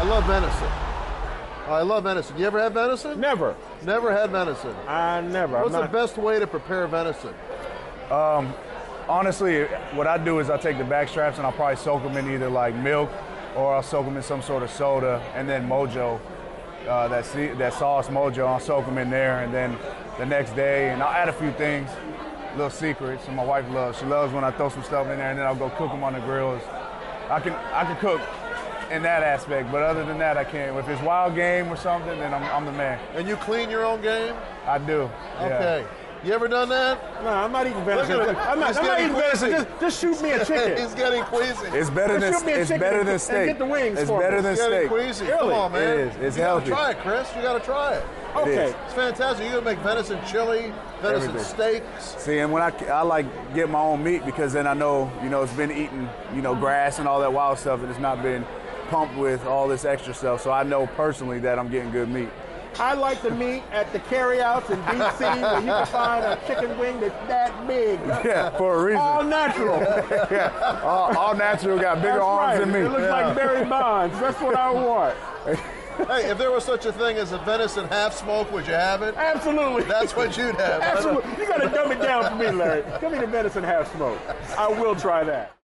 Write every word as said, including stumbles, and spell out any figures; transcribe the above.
love venison. I love venison. You ever had venison? Never. Never had venison. I never. What's I'm the not... best way to prepare venison? Um, honestly, what I do is I take the back straps and I'll probably soak them in either like milk or I'll soak them in some sort of soda, and then Mojo, uh, that that sauce Mojo, I'll soak them in there, and then the next day, and I'll add a few things, little secrets. And my wife loves. She loves when I throw some stuff in there, and then I'll go cook them on the grills. I can I can cook in that aspect, but other than that, I can't. If it's wild game or something, then I'm I'm the man. And you clean your own game? I do. Okay. Yeah. You ever done that? No, I'm not eating venison. Look at him. I'm not, He's I'm not getting eating venison. queasy. Just, just shoot me a chicken. He's getting queasy. It's better Just shoot me than a it's chicken better and- than and steak. get the wings It's for me. better than He's getting steak. queasy. Really? Come on, man. It is. It's you healthy. gotta try it, Chris. You gotta try it. Okay. is. It's fantastic. You can make venison chili, venison Everything. steaks. See, and when I, I like get my own meat because then I know, you know, it's been eating, you know, grass and all that wild stuff, and it's not been pumped with all this extra stuff. So I know personally that I'm getting good meat. I like the meat at the carryouts in D C where you can find a chicken wing that's that big. Yeah, for a reason. All natural. yeah, all, all natural got bigger That's arms right. than me. It looks Yeah. like Barry Bonds. That's what I want. Hey, if there was such a thing as a venison half smoke, would you have it? Absolutely. That's what you'd have. Absolutely. You got to dumb it down for me, Larry. Give me the venison half smoke. I will try that.